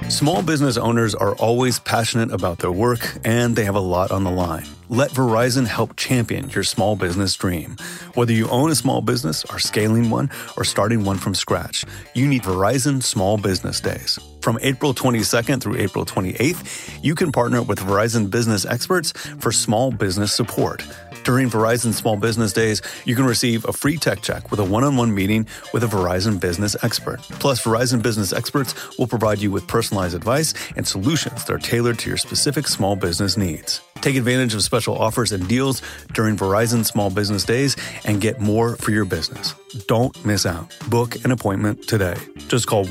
Small business owners are always passionate about their work, and they have a lot on the line. Let Verizon help champion your small business dream. Whether you own a small business, are scaling one, or starting one from scratch, you need Verizon Small Business Days. From April 22nd through April 28th, you can partner with Verizon business experts for small business support. During Verizon Small Business Days, you can receive a free tech check with a one-on-one meeting with a Verizon business expert. Plus, Verizon business experts will provide you with personalized advice and solutions that are tailored to your specific small business needs. Take advantage of special offers and deals during Verizon Small Business Days and get more for your business. Don't miss out. Book an appointment today. Just call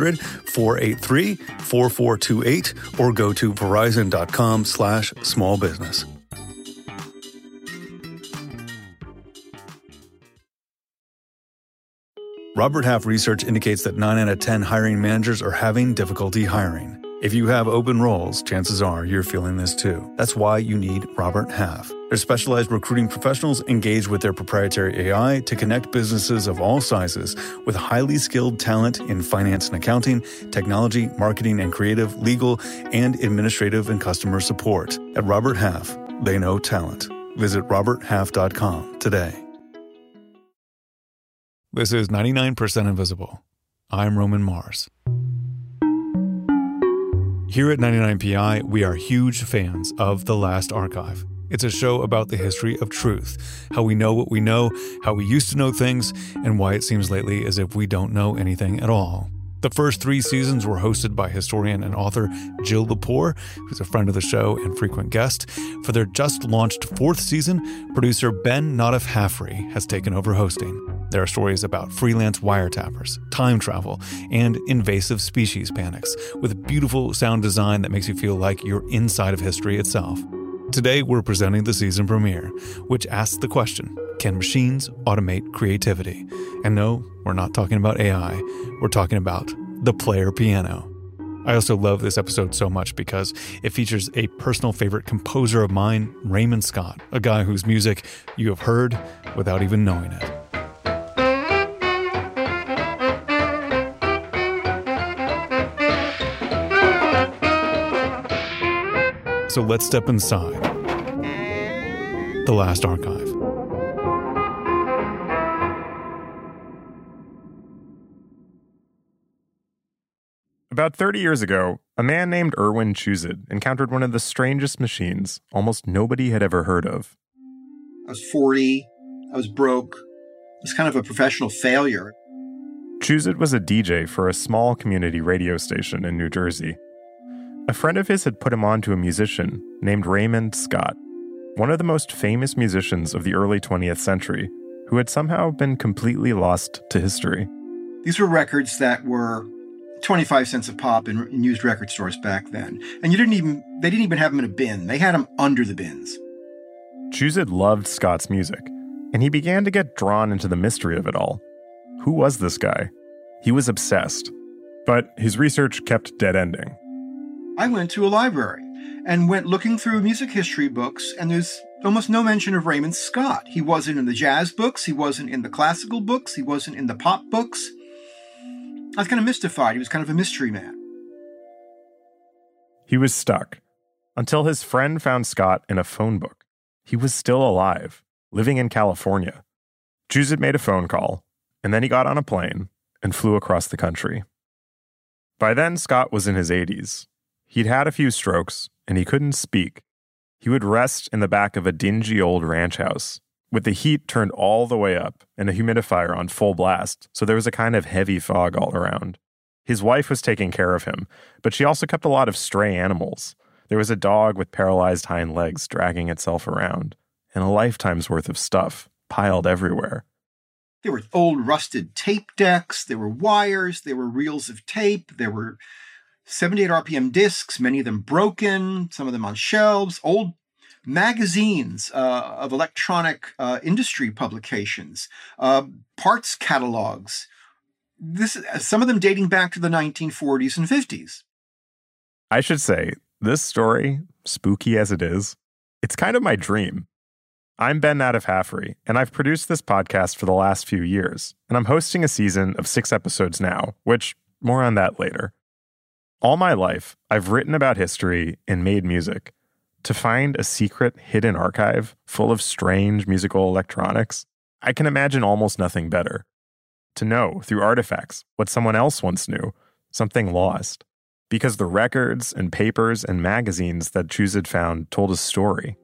1-800-483-4428 or go to verizon.com/smallbusiness. Robert Half research indicates that 9 out of 10 hiring managers are having difficulty hiring. If you have open roles, chances are you're feeling this too. That's why you need Robert Half. Their specialized recruiting professionals engage with their proprietary AI to connect businesses of all sizes with highly skilled talent in finance and accounting, technology, marketing and creative, legal, and administrative and customer support. At Robert Half, they know talent. Visit roberthalf.com today. This is 99% Invisible. I'm Roman Mars. Here at 99PI, we are huge fans of The Last Archive. It's a show about the history of truth, how we know what we know, how we used to know things, and why it seems lately as if we don't know anything at all. The first 3 seasons were hosted by historian and author Jill Lepore, who's a friend of the show and frequent guest. For their just-launched 4th season, producer Ben Nadif-Hafrey has taken over hosting. There are stories about freelance wiretappers, time travel, and invasive species panics, with beautiful sound design that makes you feel like you're inside of history itself. Today, we're presenting the season premiere, which asks the question, can machines automate creativity? And no, we're not talking about AI. We're talking about the player piano. I also love this episode so much because it features a personal favorite composer of mine, Raymond Scott, a guy whose music you have heard without even knowing it. So let's step inside The Last Archive. About 30 years ago, a man named Erwin Chuzid encountered one of the strangest machines almost nobody had ever heard of. I was 40. I was broke. It was kind of a professional failure. Chuzid was a DJ for a small community radio station in New Jersey. A friend of his had put him on to a musician named Raymond Scott, one of the most famous musicians of the early 20th century, who had somehow been completely lost to history. These were records that were 25 cents a pop in used record stores back then. And they didn't even have them in a bin. They had them under the bins. Chuzid loved Scott's music, and he began to get drawn into the mystery of it all. Who was this guy? He was obsessed, but his research kept dead-ending. I went to a library and went looking through music history books, and there's almost no mention of Raymond Scott. He wasn't in the jazz books. He wasn't in the classical books. He wasn't in the pop books. I was kind of mystified. He was kind of a mystery man. He was stuck until his friend found Scott in a phone book. He was still alive, living in California. Chuzid made a phone call, and then he got on a plane and flew across the country. By then, Scott was in his 80s. He'd had a few strokes, and he couldn't speak. He would rest in the back of a dingy old ranch house, with the heat turned all the way up and a humidifier on full blast, so there was a kind of heavy fog all around. His wife was taking care of him, but she also kept a lot of stray animals. There was a dog with paralyzed hind legs dragging itself around, and a lifetime's worth of stuff piled everywhere. There were old rusted tape decks, there were wires, there were reels of tape, there were 78 RPM discs, many of them broken, some of them on shelves, old magazines of electronic industry publications, parts catalogs, some of them dating back to the 1940s and 50s. I should say, this story, spooky as it is, it's kind of my dream. I'm Ben Nadif-Hafrey, and I've produced this podcast for the last few years, and I'm hosting a season of 6 episodes now, which, more on that later. All my life, I've written about history and made music. To find a secret hidden archive full of strange musical electronics, I can imagine almost nothing better. To know, through artifacts, what someone else once knew, something lost. Because the records and papers and magazines that Chooz had found told a story.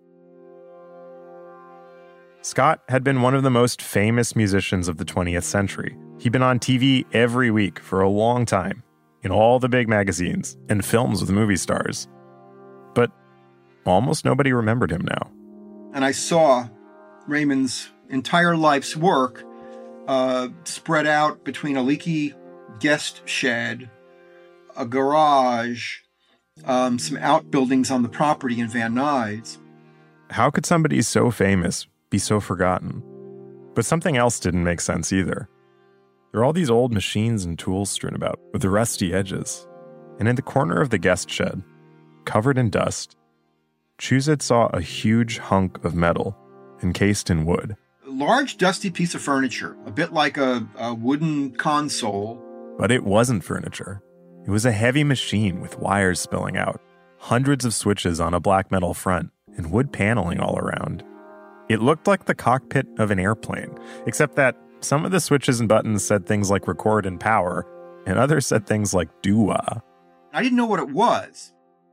Scott had been one of the most famous musicians of the 20th century. He'd been on TV every week for a long time, in all the big magazines and films with movie stars. But almost nobody remembered him now. And I saw Raymond's entire life's work spread out between a leaky guest shed, a garage, some outbuildings on the property in Van Nuys. How could somebody so famous be so forgotten? But something else didn't make sense either. There are all these old machines and tools strewn about with the rusty edges. And in the corner of the guest shed, covered in dust, Chooz saw a huge hunk of metal encased in wood. A large, dusty piece of furniture, a bit like a wooden console. But it wasn't furniture. It was a heavy machine with wires spilling out, hundreds of switches on a black metal front, and wood paneling all around. It looked like the cockpit of an airplane, except that some of the switches and buttons said things like record and power, and others said things like doo-wah. I didn't know what it was.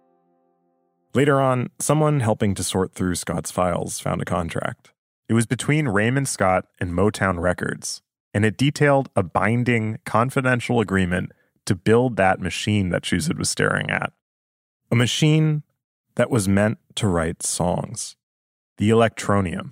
Later on, someone helping to sort through Scott's files found a contract. It was between Raymond Scott and Motown Records, and it detailed a binding, confidential agreement to build that machine that Chooz was staring at. A machine that was meant to write songs. The Electronium.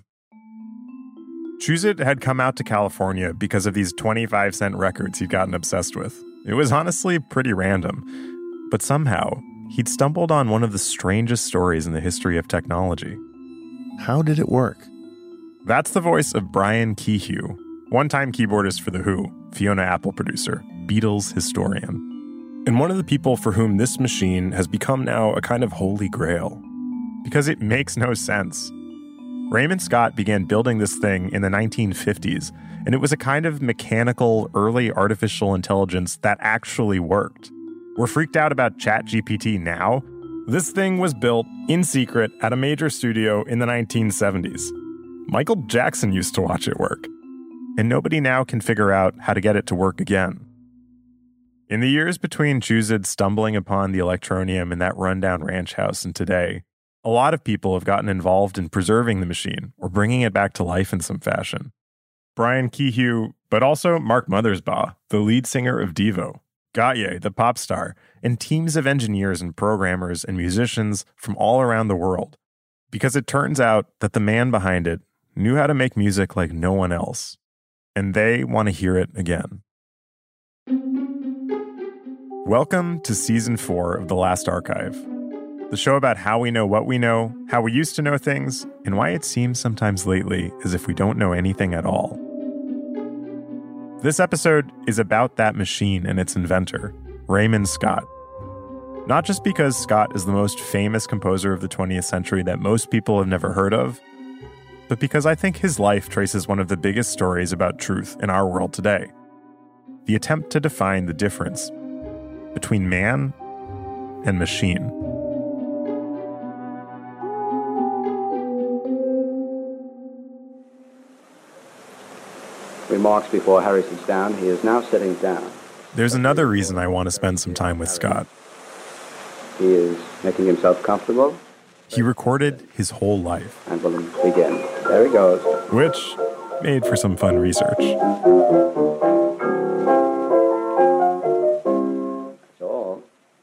Chooz had come out to California because of these 25-cent records he'd gotten obsessed with. It was honestly pretty random, but somehow he'd stumbled on one of the strangest stories in the history of technology. How did it work? That's the voice of Brian Kehew, one-time keyboardist for The Who, Fiona Apple producer, Beatles historian, and one of the people for whom this machine has become now a kind of holy grail. Because it makes no sense. Raymond Scott began building this thing in the 1950s, and it was a kind of mechanical, early artificial intelligence that actually worked. We're freaked out about ChatGPT now. This thing was built in secret at a major studio in the 1970s. Michael Jackson used to watch it work, and nobody now can figure out how to get it to work again. In the years between Chooz stumbling upon the Electronium in that rundown ranch house and today, a lot of people have gotten involved in preserving the machine or bringing it back to life in some fashion. Brian Kehew, but also Mark Mothersbaugh, the lead singer of Devo, Gautier, the pop star, and teams of engineers and programmers and musicians from all around the world. Because it turns out that the man behind it knew how to make music like no one else. And they want to hear it again. Welcome to Season 4 of The Last Archive, the show about how we know what we know, how we used to know things, and why it seems sometimes lately as if we don't know anything at all. This episode is about that machine and its inventor, Raymond Scott. Not just because Scott is the most famous composer of the 20th century that most people have never heard of, but because I think his life traces one of the biggest stories about truth in our world today. The attempt to define the difference between man and machine. Remarks before Harry sits down. He is now sitting down. There's another reason I want to spend some time with Scott. He is making himself comfortable. He recorded his whole life. And we'll begin. There he goes. Which made for some fun research. That's all.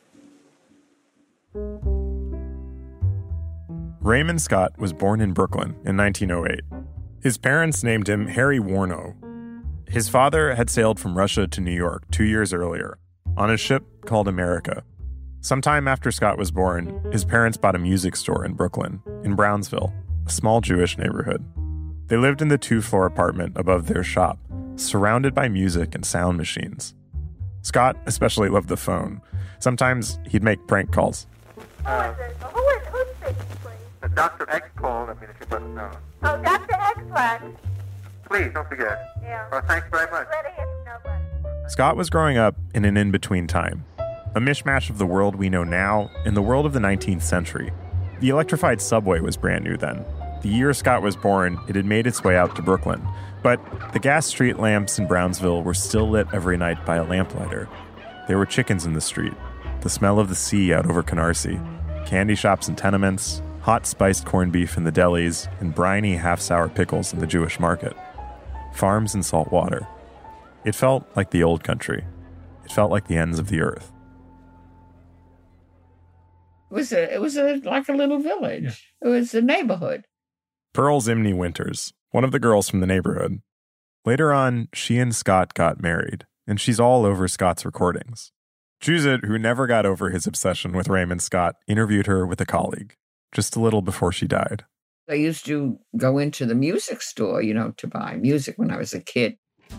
Raymond Scott was born in Brooklyn in 1908. His parents named him Harry Warnow. His father had sailed from Russia to New York 2 years earlier on a ship called America. Sometime after Scott was born, his parents bought a music store in Brooklyn, in Brownsville, a small Jewish neighborhood. They lived in the 2-floor apartment above their shop, surrounded by music and sound machines. Scott especially loved the phone. Sometimes he'd make prank calls. Who's speaking, please? Dr. X called. I mean, if you must know. Oh, Dr. X-Lax. Please, don't forget. Yeah. Well, thanks very much. Ready if nobody. Scott was growing up in an in-between time. a mishmash of the world we know now and the world of the 19th century. The electrified subway was brand new then. The year Scott was born, it had made its way out to Brooklyn. But the gas street lamps in Brownsville were still lit every night by a lamplighter. There were chickens in the street, the smell of the sea out over Canarsie, candy shops and tenements, hot spiced corned beef in the delis, and briny half-sour pickles in the Jewish market. Farms and salt water. It felt like the old country. It felt like the ends of the earth. It was like a little village. It was a neighborhood. Pearl Zimney Winters, one of the girls from the neighborhood. Later on, she and Scott got married, and she's all over Scott's recordings. Juzit, who never got over his obsession with Raymond Scott, interviewed her with a colleague, just a little before she died. I used to go into the music store, to buy music when I was a kid.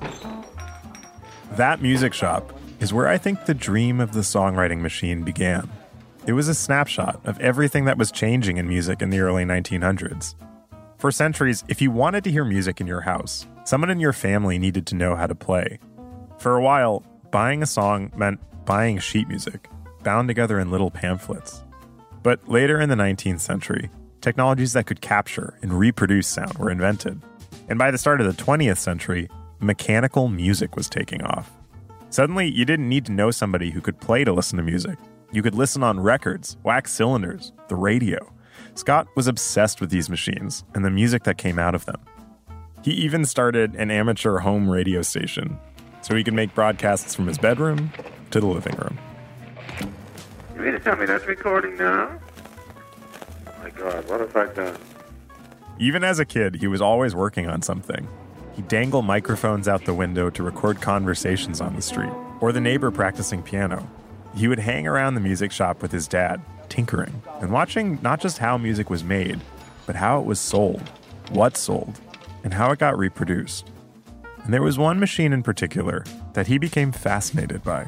That music shop is where I think the dream of the songwriting machine began. It was a snapshot of everything that was changing in music in the early 1900s. For centuries, if you wanted to hear music in your house, someone in your family needed to know how to play. For a while, buying a song meant buying sheet music, bound together in little pamphlets. But later in the 19th century, technologies that could capture and reproduce sound were invented. And by the start of the 20th century, mechanical music was taking off. Suddenly, you didn't need to know somebody who could play to listen to music. You could listen on records, wax cylinders, the radio. Scott was obsessed with these machines and the music that came out of them. He even started an amateur home radio station so he could make broadcasts from his bedroom to the living room. You mean to tell me that's recording now? Oh my God, what have I done? Even as a kid, he was always working on something. He'd dangle microphones out the window to record conversations on the street, or the neighbor practicing piano. He would hang around the music shop with his dad, tinkering, and watching not just how music was made, but how it was sold, what sold, and how it got reproduced. And there was one machine in particular that he became fascinated by.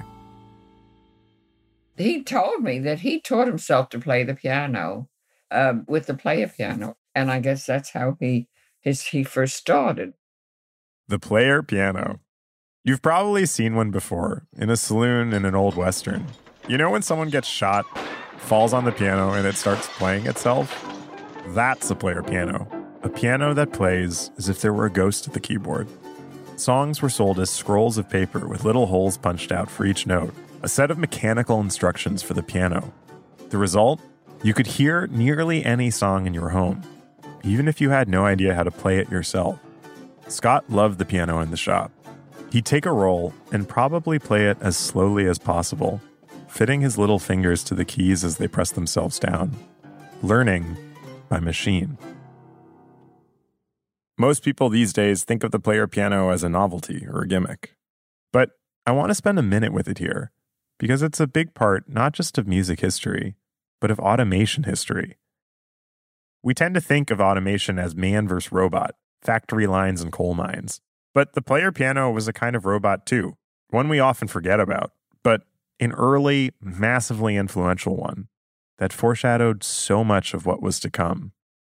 He told me that he taught himself to play the piano with the player piano, and I guess that's how he first started. The player piano. You've probably seen one before, in a saloon in an old Western. You know when someone gets shot, falls on the piano, and it starts playing itself? That's a player piano. A piano that plays as if there were a ghost at the keyboard. Songs were sold as scrolls of paper with little holes punched out for each note, a set of mechanical instructions for the piano. The result? You could hear nearly any song in your home, even if you had no idea how to play it yourself. Scott loved the piano in the shop. He'd take a roll and probably play it as slowly as possible, fitting his little fingers to the keys as they pressed themselves down. Learning by machine. Most people these days think of the player piano as a novelty or a gimmick. But I want to spend a minute with it here, because it's a big part not just of music history, but of automation history. We tend to think of automation as man versus robot, factory lines and coal mines. But the player piano was a kind of robot too, one we often forget about, but an early, massively influential one that foreshadowed so much of what was to come.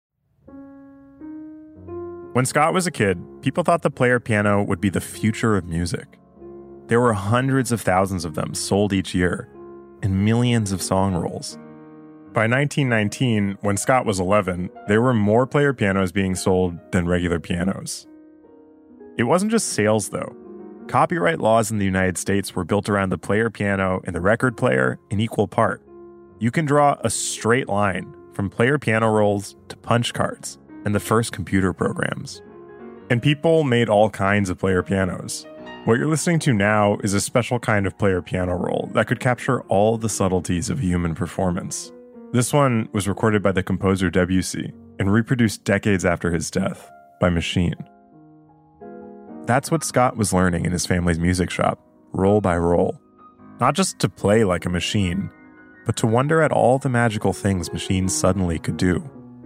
When Scott was a kid, people thought the player piano would be the future of music. There were hundreds of thousands of them sold each year, and millions of song rolls. By 1919, when Scott was 11, there were more player pianos being sold than regular pianos. It wasn't just sales, though. Copyright laws in the United States were built around the player piano and the record player in equal part. You can draw a straight line from player piano rolls to punch cards and the first computer programs. And people made all kinds of player pianos. What you're listening to now is a special kind of player piano roll that could capture all the subtleties of a human performance. This one was recorded by the composer Debussy and reproduced decades after his death by machine. That's what Scott was learning in his family's music shop, roll by roll. Not just to play like a machine, but to wonder at all the magical things machines suddenly could do.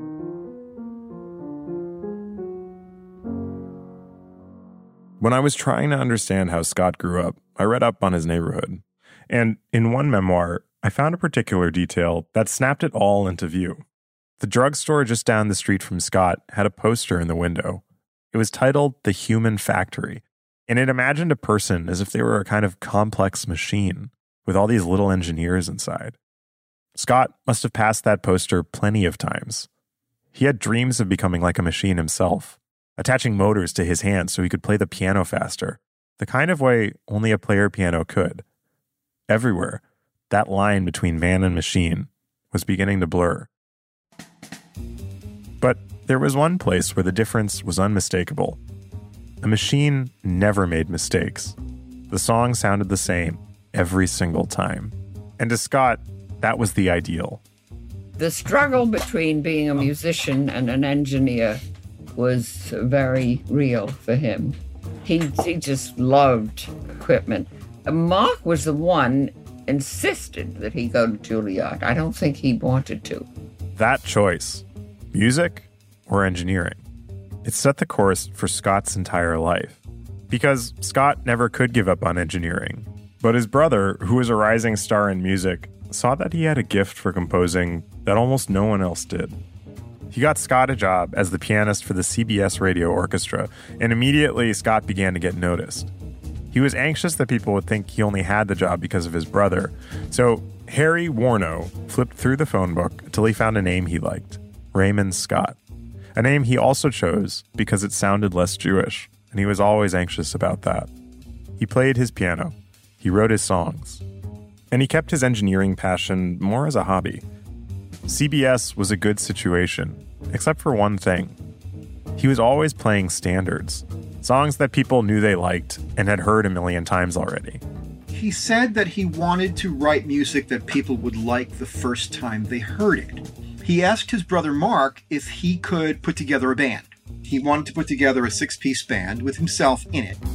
When I was trying to understand how Scott grew up, I read up on his neighborhood. And in one memoir, I found a particular detail that snapped it all into view. The drugstore just down the street from Scott had a poster in the window. It was titled The Human Factory, and it imagined a person as if they were a kind of complex machine. with all these little engineers inside. Scott must have passed that poster plenty of times. He had dreams of becoming like a machine himself, attaching motors to his hands so he could play the piano faster, the kind of way only a player piano could. Everywhere, that line between man and machine was beginning to blur. But there was one place where the difference was unmistakable. A machine never made mistakes. The song sounded the same every single time. And to Scott, that was the ideal. The struggle between being a musician and an engineer was very real for him. He just loved equipment. Mark was the one insisted that he go to Juilliard. I don't think he wanted to. That choice, music or engineering, it set the course for Scott's entire life. Because Scott never could give up on engineering. But his brother, who was a rising star in music, saw that he had a gift for composing that almost no one else did. He got Scott a job as the pianist for the CBS Radio Orchestra, and immediately Scott began to get noticed. He was anxious that people would think he only had the job because of his brother, so Harry Warno flipped through the phone book until he found a name he liked, Raymond Scott. A name he also chose because it sounded less Jewish, and he was always anxious about that. He played his piano, he wrote his songs, and he kept his engineering passion more as a hobby. CBS was a good situation, except for one thing. He was always playing standards, songs that people knew they liked and had heard a million times already. He said that he wanted to write music that people would like the first time they heard it. He asked his brother Mark if he could put together a band. He wanted to put together a 6-piece band with himself in it.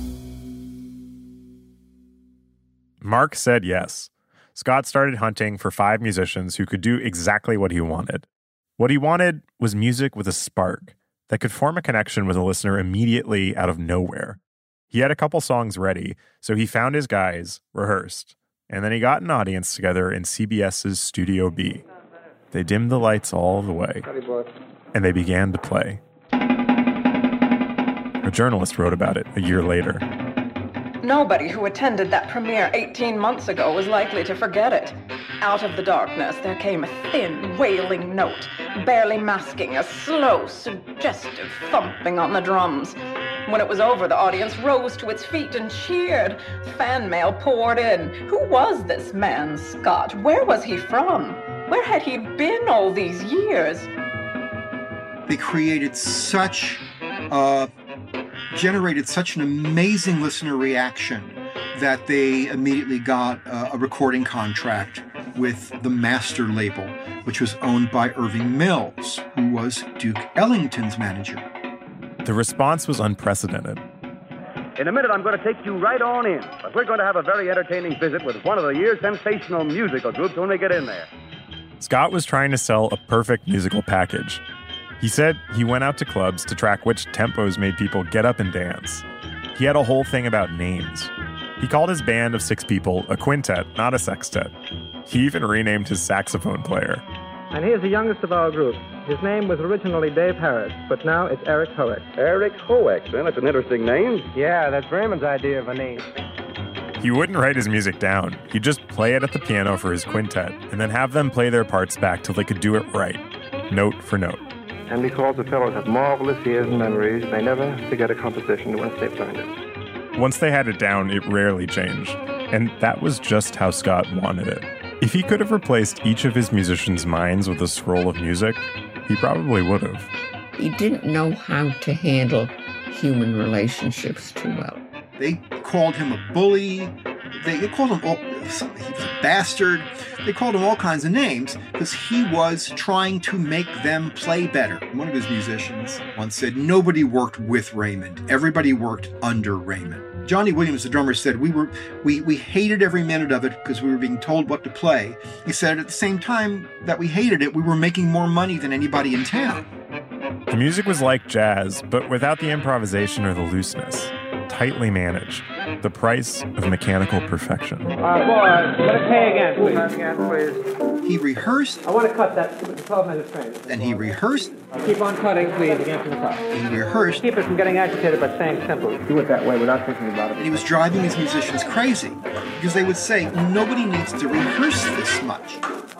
Mark said yes. Scott started hunting for 5 musicians who could do exactly what he wanted. What he wanted was music with a spark that could form a connection with a listener immediately out of nowhere. He had a couple songs ready, so he found his guys, rehearsed, and then he got an audience together in CBS's Studio B. They dimmed the lights all the way, and they began to play. A journalist wrote about it a year later. Nobody who attended that premiere 18 months ago was likely to forget it. Out of the darkness, there came a thin, wailing note, barely masking a slow, suggestive thumping on the drums. When it was over, the audience rose to its feet and cheered. Fan mail poured in. Who was this man, Scott? Where was he from? Where had he been all these years? They created generated such an amazing listener reaction that they immediately got a recording contract with the Master label, which was owned by Irving Mills, who was Duke Ellington's manager. The response was unprecedented. In a minute, I'm going to take you right on in, but we're going to have a very entertaining visit with one of the year's sensational musical groups when we get in there. Scott was trying to sell a perfect musical package. He said he went out to clubs to track which tempos made people get up and dance. He had a whole thing about names. He called his band of 6 people a quintet, not a sextet. He even renamed his saxophone player. And here's the youngest of our group. His name was originally Dave Harris, but now it's Eric Hoek. Eric Hoek, then that's an interesting name. Yeah, that's Raymond's idea of a name. He wouldn't write his music down. He'd just play it at the piano for his quintet, and then have them play their parts back till they could do it right, note for note. And because the fellows have marvelous ears and memories, they never forget a composition once they've learned it. Once they had it down, it rarely changed. And that was just how Scott wanted it. If he could have replaced each of his musicians' minds with a scroll of music, he probably would have. He didn't know how to handle human relationships too well. They called him a bully. They called him he was a bastard. They called him all kinds of names because he was trying to make them play better. One of his musicians once said, nobody worked with Raymond. Everybody worked under Raymond. Johnny Williams, the drummer, said we hated every minute of it because we were being told what to play. He said at the same time that we hated it, we were making more money than anybody in town. The music was like jazz, but without the improvisation or the looseness. Tightly managed. The Price of Mechanical Perfection. Boy, let it pay again, please. Again, please. He rehearsed. I want to cut that 12-minute frame. Then he rehearsed. Keep on cutting, please, again from the top. He rehearsed. Keep it from getting agitated by saying simple. Do it that way without thinking about it. And he was driving his musicians crazy because they would say, nobody needs to rehearse this much.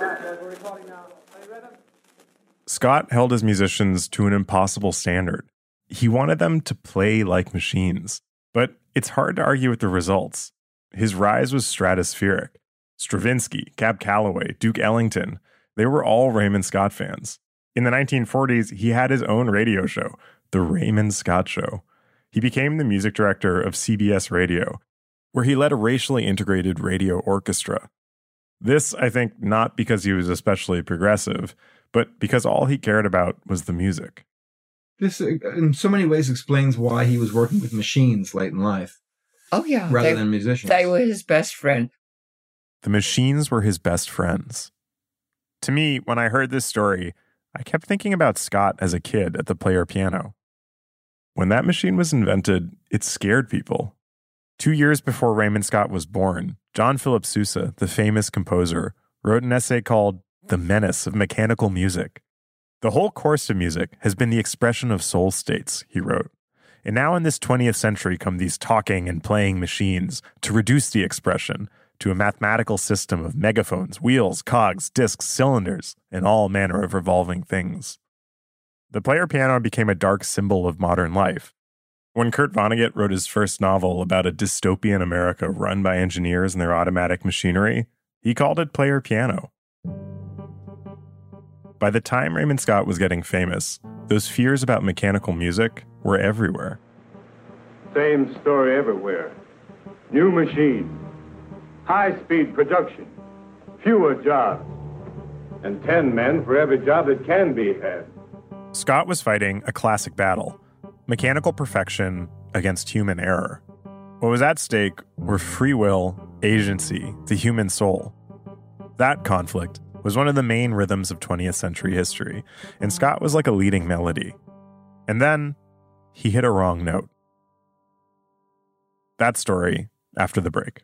Scott held his musicians to an impossible standard. He wanted them to play like machines. But it's hard to argue with the results. His rise was stratospheric. Stravinsky, Cab Calloway, Duke Ellington, they were all Raymond Scott fans. In the 1940s, he had his own radio show, The Raymond Scott Show. He became the music director of CBS Radio, where he led a racially integrated radio orchestra. This, I think, not because he was especially progressive, but because all he cared about was the music. This, in so many ways, explains why he was working with machines late in life. Oh, yeah. Rather than musicians. They were his best friend. The machines were his best friends. To me, when I heard this story, I kept thinking about Scott as a kid at the Player Piano. When that machine was invented, it scared people. 2 years before Raymond Scott was born, John Philip Sousa, the famous composer, wrote an essay called The Menace of Mechanical Music. The whole course of music has been the expression of soul states, he wrote. And now in this 20th century come these talking and playing machines to reduce the expression to a mathematical system of megaphones, wheels, cogs, discs, cylinders, and all manner of revolving things. The Player Piano became a dark symbol of modern life. When Kurt Vonnegut wrote his first novel about a dystopian America run by engineers and their automatic machinery, he called it Player Piano. By the time Raymond Scott was getting famous, those fears about mechanical music were everywhere. Same story everywhere. New machines, high-speed production, fewer jobs, and 10 men for every job that can be had. Scott was fighting a classic battle, mechanical perfection against human error. What was at stake were free will, agency, the human soul. That conflict was one of the main rhythms of 20th century history, and Scott was like a leading melody. And then he hit a wrong note. That story after the break.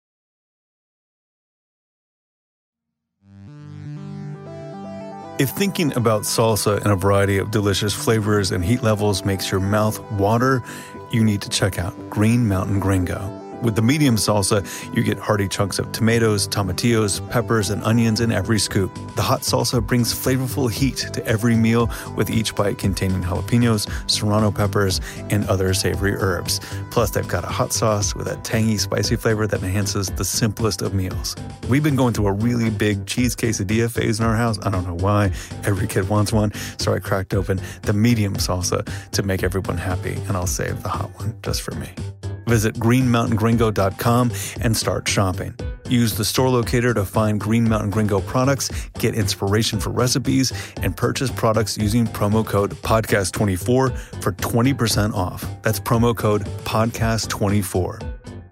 If thinking about salsa in a variety of delicious flavors and heat levels makes your mouth water, you need to check out Green Mountain Gringo. With the medium salsa, you get hearty chunks of tomatoes, tomatillos, peppers, and onions in every scoop. The hot salsa brings flavorful heat to every meal, with each bite containing jalapenos, serrano peppers, and other savory herbs. Plus, they've got a hot sauce with a tangy, spicy flavor that enhances the simplest of meals. We've been going through a really big cheese quesadilla phase in our house. I don't know why. Every kid wants one, so I cracked open the medium salsa to make everyone happy, and I'll save the hot one just for me. Visit greenmountaingringo.com and start shopping. Use the store locator to find Green Mountain Gringo products, get inspiration for recipes, and purchase products using promo code PODCAST24 for 20% off. That's promo code PODCAST24.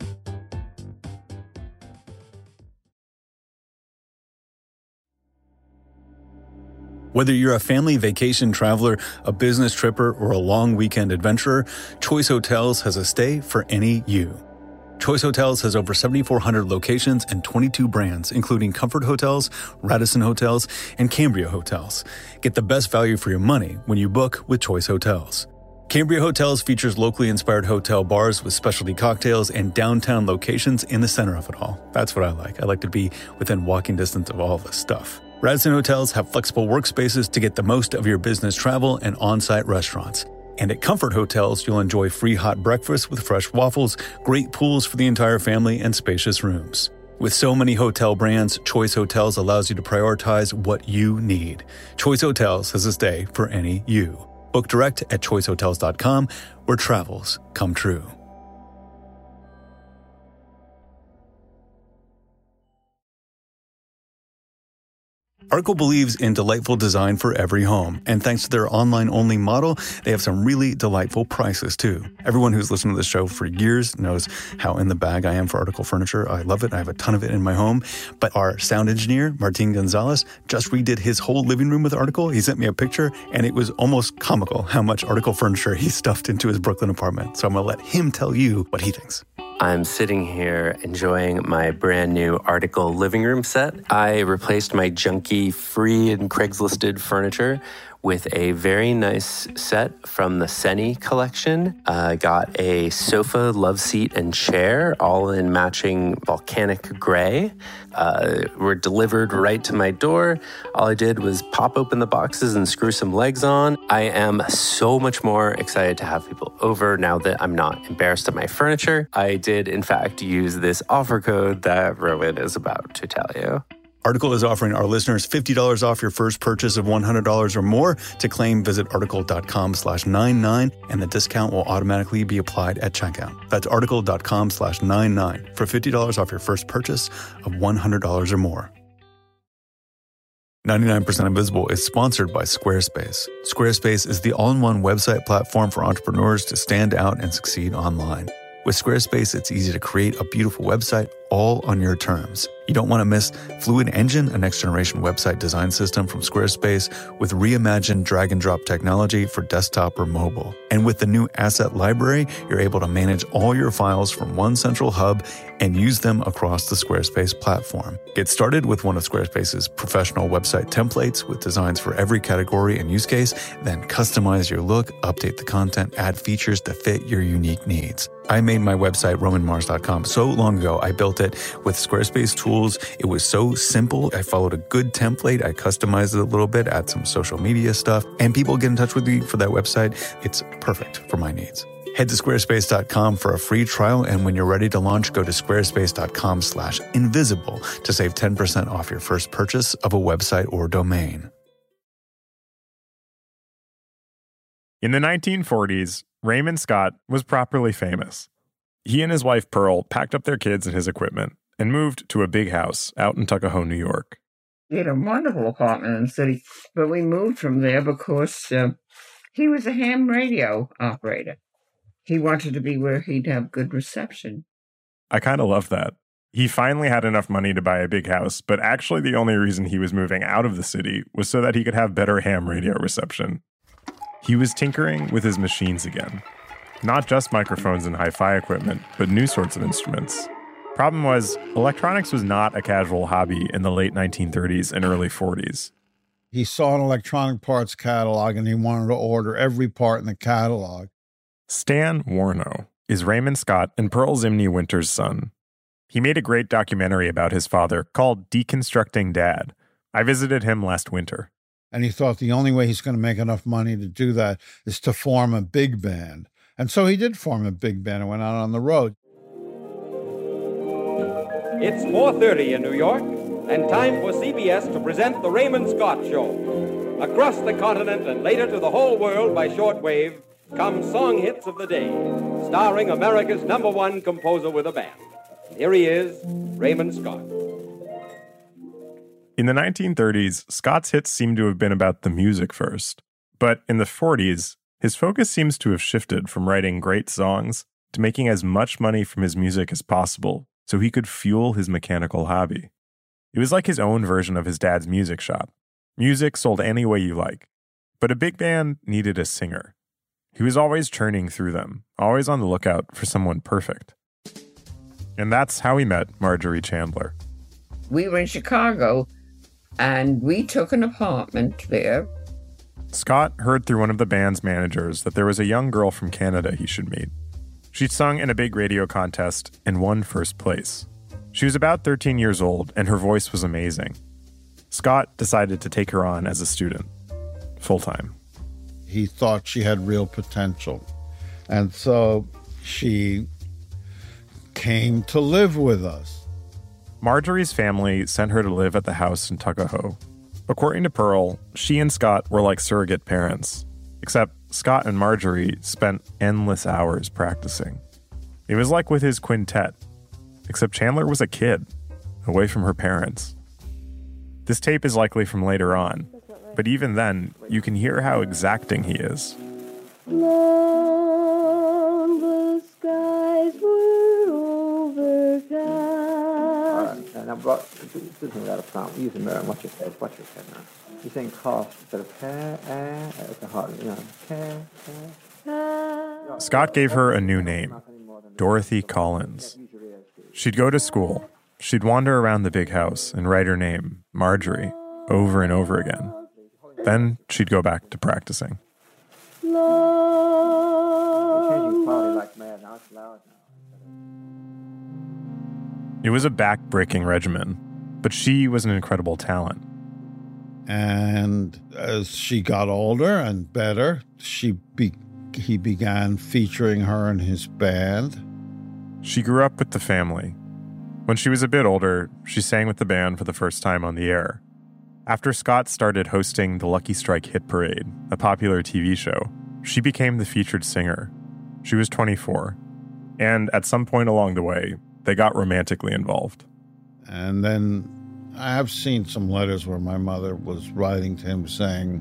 Whether you're a family vacation traveler, a business tripper, or a long weekend adventurer, Choice Hotels has a stay for any you. Choice Hotels has over 7,400 locations and 22 brands, including Comfort Hotels, Radisson Hotels, and Cambria Hotels. Get the best value for your money when you book with Choice Hotels. Cambria Hotels features locally inspired hotel bars with specialty cocktails and downtown locations in the center of it all. That's what I like. I like to be within walking distance of all this stuff. Radisson Hotels have flexible workspaces to get the most of your business travel and on-site restaurants. And at Comfort Hotels, you'll enjoy free hot breakfast with fresh waffles, great pools for the entire family, and spacious rooms. With so many hotel brands, Choice Hotels allows you to prioritize what you need. Choice Hotels has a stay for any you. Book direct at choicehotels.com, where travels come true. Arco believes in delightful design for every home, and thanks to their online-only model, they have some really delightful prices, too. Everyone who's listened to this show for years knows how in the bag I am for Article furniture. I love it. I have a ton of it in my home. But our sound engineer, Martin Gonzalez, just redid his whole living room with Article. He sent me a picture, and it was almost comical how much Article furniture he stuffed into his Brooklyn apartment. So I'm going to let him tell you what he thinks. I'm sitting here enjoying my brand new Article living room set. I replaced my junky free and Craigslisted furniture with a very nice set from the Seni collection. Got a sofa, love seat, and chair, all in matching volcanic gray. Were delivered right to my door. All I did was pop open the boxes and screw some legs on. I am so much more excited to have people over now that I'm not embarrassed of my furniture. I did, in fact, use this offer code that Rowan is about to tell you. Article is offering our listeners $50 off your first purchase of $100 or more. To claim, visit article.com/99, and the discount will automatically be applied at checkout. That's article.com/99 for $50 off your first purchase of $100 or more. 99% Invisible is sponsored by Squarespace. Squarespace is the all-in-one website platform for entrepreneurs to stand out and succeed online. With Squarespace, it's easy to create a beautiful website all on your terms. You don't want to miss Fluid Engine, a next-generation website design system from Squarespace with reimagined drag-and-drop technology for desktop or mobile. And with the new Asset Library, you're able to manage all your files from one central hub and use them across the Squarespace platform. Get started with one of Squarespace's professional website templates with designs for every category and use case, then customize your look, update the content, add features to fit your unique needs. I made my website, RomanMars.com, so long ago. I built it with Squarespace tools. It was so simple. I followed a good template. I customized it a little bit, add some social media stuff, and people get in touch with me for that website. It's perfect for my needs. Head to squarespace.com for a free trial, and when you're ready to launch, go to squarespace.com/invisible to save 10% off your first purchase of a website or domain. In the 1940s, Raymond Scott was properly famous. He and his wife Pearl packed up their kids and his equipment and moved to a big house out in Tuckahoe, New York. We had a wonderful apartment in the city, but we moved from there because he was a ham radio operator. He wanted to be where he'd have good reception. I kind of love that. He finally had enough money to buy a big house, but actually the only reason he was moving out of the city was so that he could have better ham radio reception. He was tinkering with his machines again. Not just microphones and hi-fi equipment, but new sorts of instruments. Problem was, electronics was not a casual hobby in the late 1930s and early 40s. He saw an electronic parts catalog and he wanted to order every part in the catalog. Stan Warno is Raymond Scott and Pearl Zimney Winter's son. He made a great documentary about his father called Deconstructing Dad. I visited him last winter. And he thought the only way he's going to make enough money to do that is to form a big band. And so he did form a big band and went out on the road. It's 4:30 in New York, and time for CBS to present The Raymond Scott Show. Across the continent and later to the whole world by shortwave come song hits of the day, starring America's #1 composer with a band. And here he is, Raymond Scott. In the 1930s, Scott's hits seem to have been about the music first. But in the 40s, his focus seems to have shifted from writing great songs to making as much money from his music as possible so he could fuel his mechanical hobby. It was like his own version of his dad's music shop. Music sold any way you like. But a big band needed a singer. He was always churning through them, always on the lookout for someone perfect. And that's how he met Marjorie Chandler. We were in Chicago, and we took an apartment there. Scott heard through one of the band's managers that there was a young girl from Canada he should meet. She'd sung in a big radio contest and won first place. She was about 13 years old, and her voice was amazing. Scott decided to take her on as a student, full-time. He thought she had real potential. And so she came to live with us. Marjorie's family sent her to live at the house in Tuckahoe. According to Pearl, she and Scott were like surrogate parents, except Scott and Marjorie spent endless hours practicing. It was like with his quintet, except Chandler was a kid, away from her parents. This tape is likely from later on, but even then, you can hear how exacting he is. Long the skies were overcast. Now, brought something without a sound. We use a mirror. Watch your head. Watch your head now. You're saying cough instead of hair, it's a hard, hair. Scott gave her a new name, Dorothy Collins. She'd go to school. She'd wander around the big house and write her name, Marjorie, over and over again. Then she'd go back to practicing. It was a back-breaking regimen, but she was an incredible talent. And as she got older and better, he began featuring her in his band. She grew up with the family. When she was a bit older, she sang with the band for the first time on the air. After Scott started hosting the Lucky Strike Hit Parade, a popular TV show, she became the featured singer. She was 24. And at some point along the way, they got romantically involved. And then I have seen some letters where my mother was writing to him saying,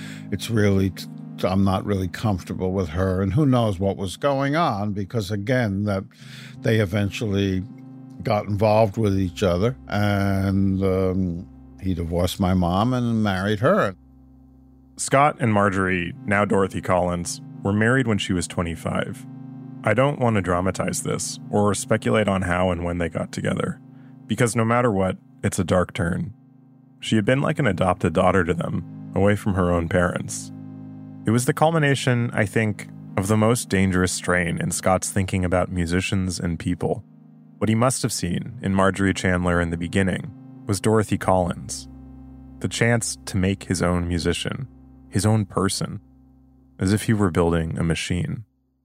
I'm not really comfortable with her. And who knows what was going on, because again, that they eventually got involved with each other, and he divorced my mom and married her. Scott and Marjorie, now Dorothy Collins, were married when she was 25. I don't want to dramatize this or speculate on how and when they got together, because no matter what, it's a dark turn. She had been like an adopted daughter to them, away from her own parents. It was the culmination, I think, of the most dangerous strain in Scott's thinking about musicians and people. What he must have seen in Marjorie Chandler in the beginning was Dorothy Collins, the chance to make his own musician, his own person, as if he were building a machine.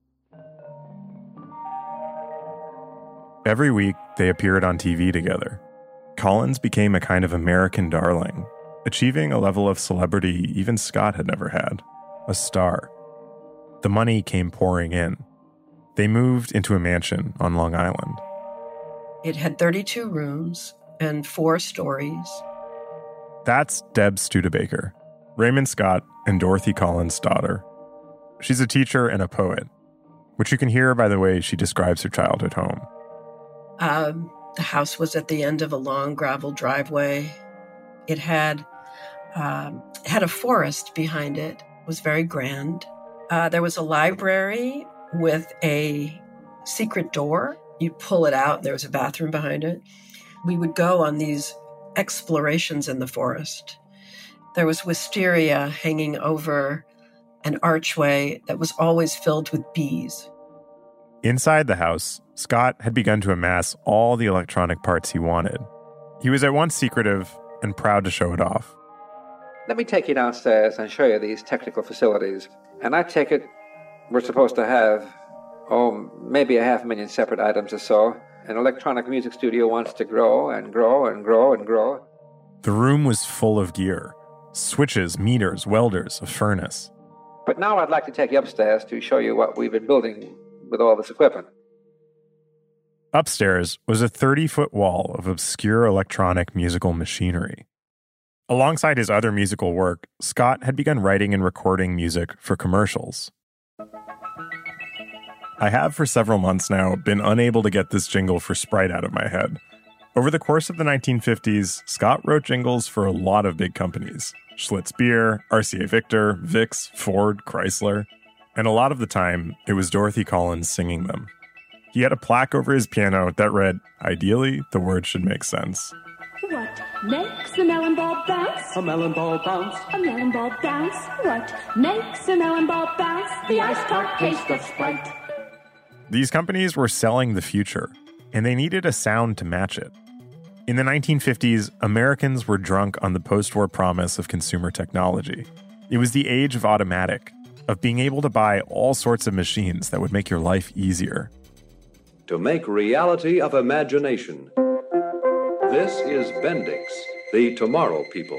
Every week, they appeared on TV together. Collins became a kind of American darling, achieving a level of celebrity even Scott had never had, a star. The money came pouring in. They moved into a mansion on Long Island. It had 32 rooms and 4 stories. That's Deb Studebaker, Raymond Scott and Dorothy Collins' daughter. She's a teacher and a poet, which you can hear by the way she describes her childhood home. The house was at the end of a long gravel driveway. It had a forest behind it. It was very grand. There was a library with a secret door. You'd pull it out. There was a bathroom behind it. We would go on these explorations in the forest. There was wisteria hanging over an archway that was always filled with bees. Inside the house, Scott had begun to amass all the electronic parts he wanted. He was at once secretive and proud to show it off. Let me take you downstairs and show you these technical facilities. And I take it we're supposed to have, maybe 500,000 separate items or so. An electronic music studio wants to grow and grow and grow and grow. The room was full of gear. Switches, meters, welders, a furnace. But now I'd like to take you upstairs to show you what we've been building with all this equipment. Upstairs was a 30-foot wall of obscure electronic musical machinery. Alongside his other musical work, Scott had begun writing and recording music for commercials. I have for several months now been unable to get this jingle for Sprite out of my head. Over the course of the 1950s, Scott wrote jingles for a lot of big companies. Schlitz Beer, RCA Victor, Vicks, Ford, Chrysler. And a lot of the time, it was Dorothy Collins singing them. He had a plaque over his piano that read, "Ideally, the words should make sense." What makes a melon ball bounce? A melon ball bounce. A melon ball bounce. What makes a melon ball bounce? The ice tart taste of Sprite. These companies were selling the future, and they needed a sound to match it. In the 1950s, Americans were drunk on the post-war promise of consumer technology. It was the age of automatic, of being able to buy all sorts of machines that would make your life easier. To make reality of imagination. This is Bendix, the Tomorrow People.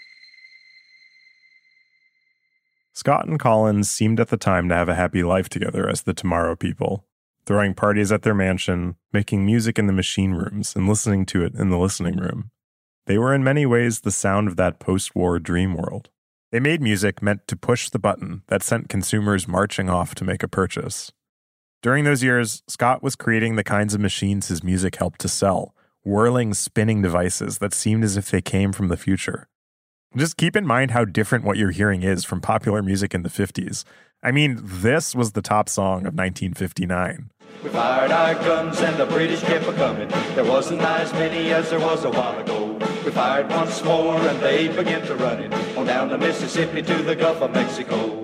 Scott and Collins seemed at the time to have a happy life together as the Tomorrow People, throwing parties at their mansion, making music in the machine rooms, and listening to it in the listening room. They were in many ways the sound of that post-war dream world. They made music meant to push the button that sent consumers marching off to make a purchase. During those years, Scott was creating the kinds of machines his music helped to sell, whirling, spinning devices that seemed as if they came from the future. Just keep in mind how different what you're hearing is from popular music in the 50s. I mean, this was the top song of 1959. We fired our guns and the British kept a-coming. There wasn't as many as there was a while ago. We fired once more and they began to run it on down the Mississippi to the Gulf of Mexico.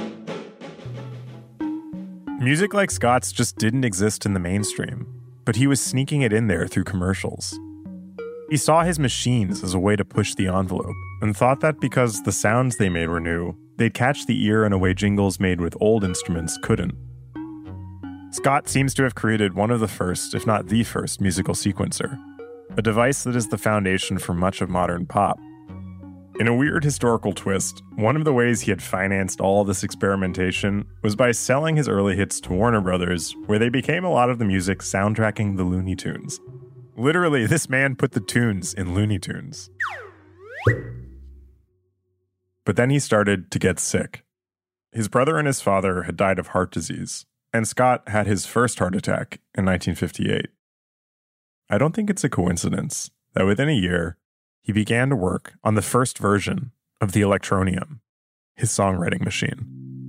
Music like Scott's just didn't exist in the mainstream, but he was sneaking it in there through commercials. He saw his machines as a way to push the envelope and thought that because the sounds they made were new, they'd catch the ear in a way jingles made with old instruments couldn't. Scott seems to have created one of the first, if not the first, musical sequencer, a device that is the foundation for much of modern pop. In a weird historical twist, one of the ways he had financed all this experimentation was by selling his early hits to Warner Brothers, where they became a lot of the music soundtracking the Looney Tunes. Literally, this man put the tunes in Looney Tunes. But then he started to get sick. His brother and his father had died of heart disease, and Scott had his first heart attack in 1958. I don't think it's a coincidence that within a year, he began to work on the first version of the Electronium, his songwriting machine.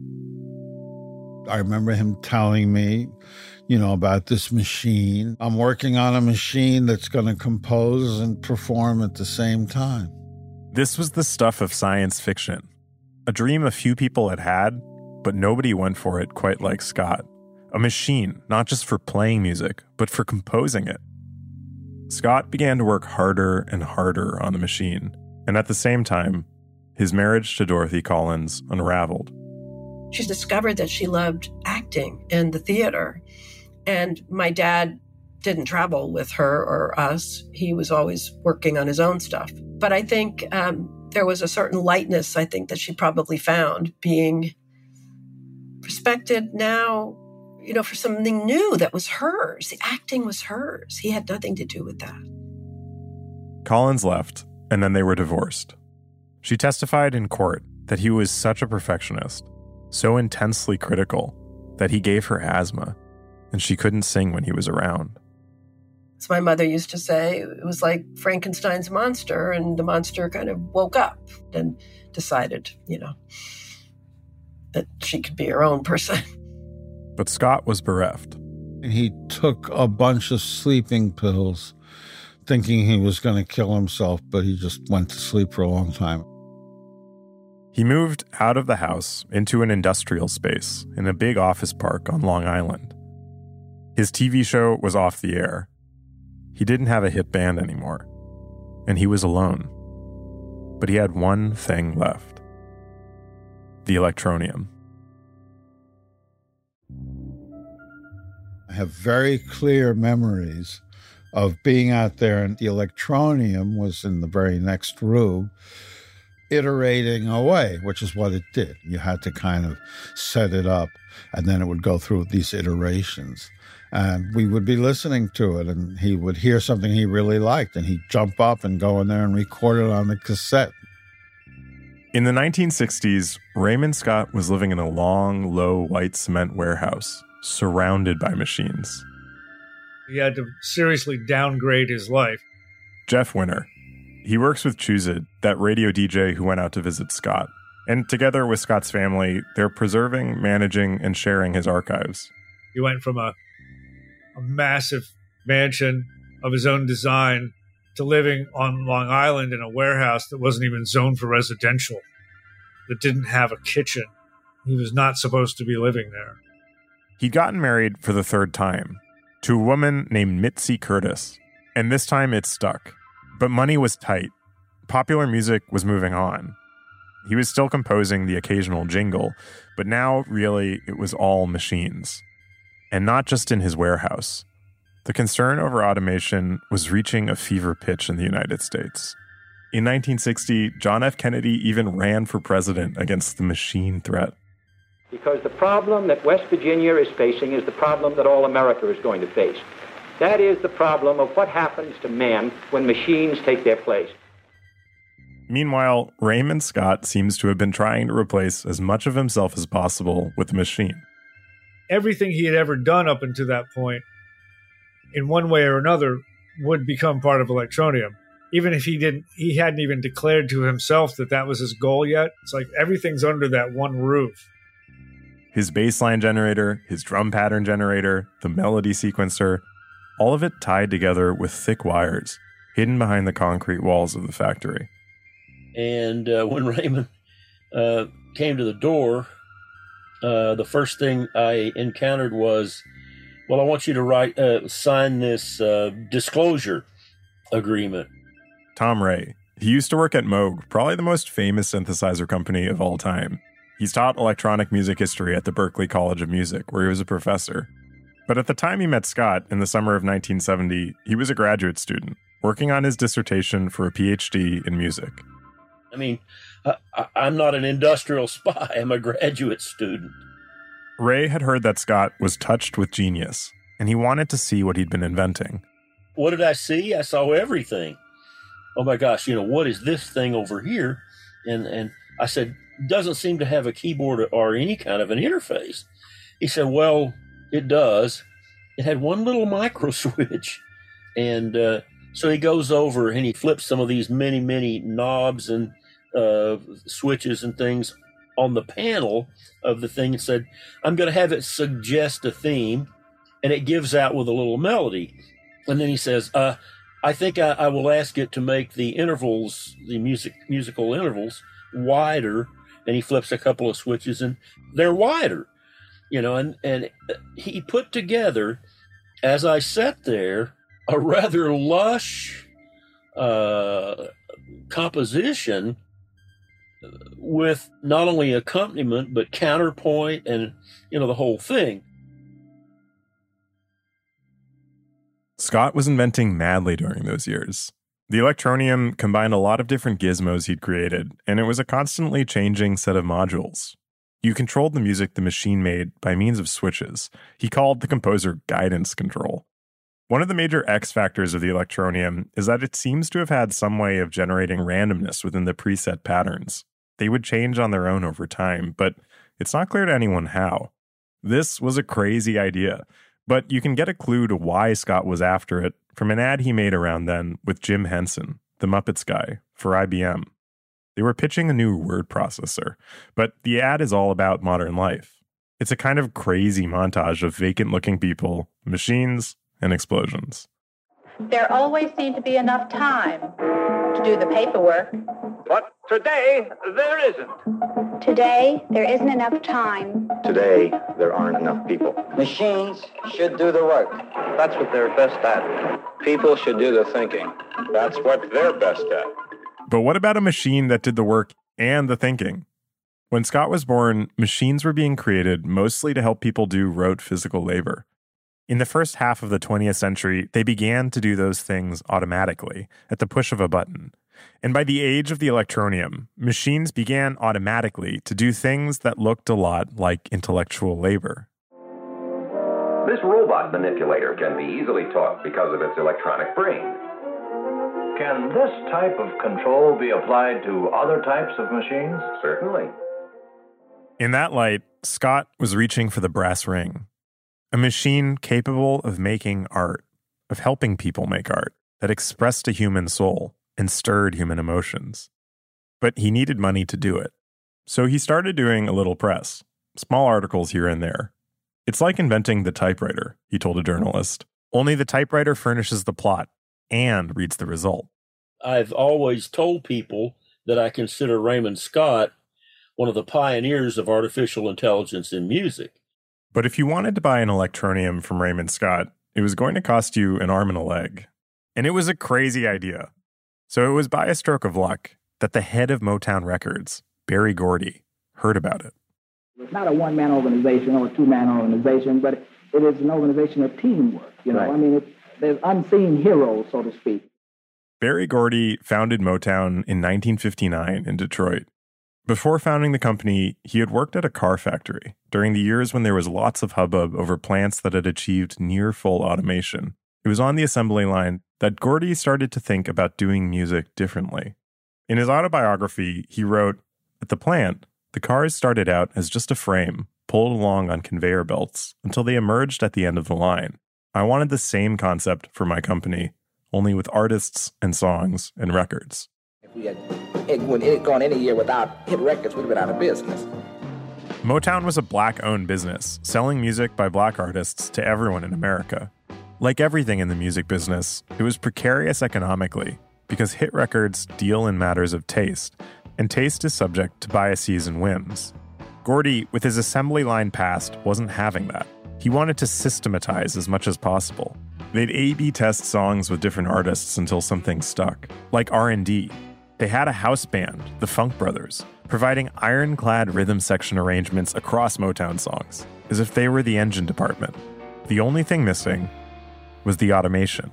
I remember him telling me, about this machine. I'm working on a machine that's going to compose and perform at the same time. This was the stuff of science fiction, a dream a few people had had, but nobody went for it quite like Scott. A machine, not just for playing music, but for composing it. Scott began to work harder and harder on the machine, and at the same time, his marriage to Dorothy Collins unraveled. She discovered that she loved acting and the theater, and my dad didn't travel with her or us. He was always working on his own stuff. But I think there was a certain lightness, I think, that she probably found being respected now, for something new that was hers. The acting was hers. He had nothing to do with that. Collins left, and then they were divorced. She testified in court that he was such a perfectionist, so intensely critical, that he gave her asthma, and she couldn't sing when he was around. As my mother used to say, it was like Frankenstein's monster, and the monster kind of woke up and decided, that she could be her own person. But Scott was bereft. He took a bunch of sleeping pills, thinking he was going to kill himself, but he just went to sleep for a long time. He moved out of the house into an industrial space in a big office park on Long Island. His TV show was off the air. He didn't have a hit band anymore, and he was alone. But he had one thing left: the Electronium. I have very clear memories of being out there, and the Electronium was in the very next room, iterating away, which is what it did. You had to kind of set it up, and then it would go through these iterations. And we would be listening to it, and he would hear something he really liked, and he'd jump up and go in there and record it on the cassette. In the 1960s, Raymond Scott was living in a long, low, white cement warehouse, surrounded by machines. He had to seriously downgrade his life. Jeff Winter. He works with Choose It, that radio DJ who went out to visit Scott. And together with Scott's family, they're preserving, managing, and sharing his archives. He went from a massive mansion of his own design to living on Long Island in a warehouse that wasn't even zoned for residential, that didn't have a kitchen. He was not supposed to be living there. He'd gotten married for the third time to a woman named Mitzi Curtis, and this time it stuck. But money was tight. Popular music was moving on. He was still composing the occasional jingle, but now, really, it was all machines. And not just in his warehouse. The concern over automation was reaching a fever pitch in the United States. In 1960, John F. Kennedy even ran for president against the machine threat. Because the problem that West Virginia is facing is the problem that all America is going to face. That is the problem of what happens to men when machines take their place. Meanwhile, Raymond Scott seems to have been trying to replace as much of himself as possible with the machine. Everything he had ever done up until that point, in one way or another, would become part of Electronium. Even if he hadn't even declared to himself that was his goal yet. It's like everything's under that one roof. His bass line generator, his drum pattern generator, the melody sequencer, all of it tied together with thick wires, hidden behind the concrete walls of the factory. And when Raymond came to the door, the first thing I encountered was, well, I want you to sign this disclosure agreement. Tom Ray. He used to work at Moog, probably the most famous synthesizer company of all time. He's taught electronic music history at the Berklee College of Music, where he was a professor. But at the time he met Scott, in the summer of 1970, he was a graduate student, working on his dissertation for a PhD in music. I mean, I'm not an industrial spy. I'm a graduate student. Ray had heard that Scott was touched with genius, and he wanted to see what he'd been inventing. What did I see? I saw everything. Oh my gosh, what is this thing over here? And I said, doesn't seem to have a keyboard or any kind of an interface. He said, well, it does. It had one little micro switch. And so he goes over and he flips some of these many knobs and switches and things on the panel of the thing and said, I'm going to have it suggest a theme, and it gives out with a little melody. And then he says, I think I will ask it to make the intervals, the musical intervals, wider. And he flips a couple of switches and they're wider, and he put together, as I sat there, a rather lush composition with not only accompaniment, but counterpoint and, the whole thing. Scott was inventing madly during those years. The Electronium combined a lot of different gizmos he'd created, and it was a constantly changing set of modules. You controlled the music the machine made by means of switches. He called the composer guidance control. One of the major X factors of the Electronium is that it seems to have had some way of generating randomness within the preset patterns. They would change on their own over time, but it's not clear to anyone how. This was a crazy idea, but you can get a clue to why Scott was after it from an ad he made around then with Jim Henson, the Muppets guy, for IBM. They were pitching a new word processor, but the ad is all about modern life. It's a kind of crazy montage of vacant-looking people, machines, and explosions. There always seemed to be enough time to do the paperwork. But today, there isn't. Today, there isn't enough time. Today, there aren't enough people. Machines should do the work. That's what they're best at. People should do the thinking. That's what they're best at. But what about a machine that did the work and the thinking? When Scott was born, machines were being created mostly to help people do rote physical labor. In the first half of the 20th century, they began to do those things automatically, at the push of a button. And by the age of the Electronium, machines began automatically to do things that looked a lot like intellectual labor. This robot manipulator can be easily taught because of its electronic brain. Can this type of control be applied to other types of machines? Certainly. In that light, Scott was reaching for the brass ring. A machine capable of making art, of helping people make art, that expressed a human soul and stirred human emotions. But he needed money to do it. So he started doing a little press, small articles here and there. It's like inventing the typewriter, he told a journalist. Only the typewriter furnishes the plot and reads the result. I've always told people that I consider Raymond Scott one of the pioneers of artificial intelligence in music. But if you wanted to buy an Electronium from Raymond Scott, it was going to cost you an arm and a leg. And it was a crazy idea. So it was by a stroke of luck that the head of Motown Records, Berry Gordy, heard about it. It's not a one-man organization or a two-man organization, but it is an organization of teamwork. Right. I mean, there's unseen heroes, so to speak. Berry Gordy founded Motown in 1959 in Detroit. Before founding the company, he had worked at a car factory during the years when there was lots of hubbub over plants that had achieved near full automation. It was on the assembly line that Gordy started to think about doing music differently. In his autobiography, he wrote, "At the plant, the cars started out as just a frame, pulled along on conveyor belts, until they emerged at the end of the line. I wanted the same concept for my company, only with artists and songs and records." If we had gone any year without hit records, we'd have been out of business. Motown was a black-owned business, selling music by black artists to everyone in America. Like everything in the music business, it was precarious economically because hit records deal in matters of taste, and taste is subject to biases and whims. Gordy, with his assembly line past, wasn't having that. He wanted to systematize as much as possible. They'd A/B test songs with different artists until something stuck, like R&D. They had a house band, the Funk Brothers, providing ironclad rhythm section arrangements across Motown songs, as if they were the engine department. The only thing missing was the automation.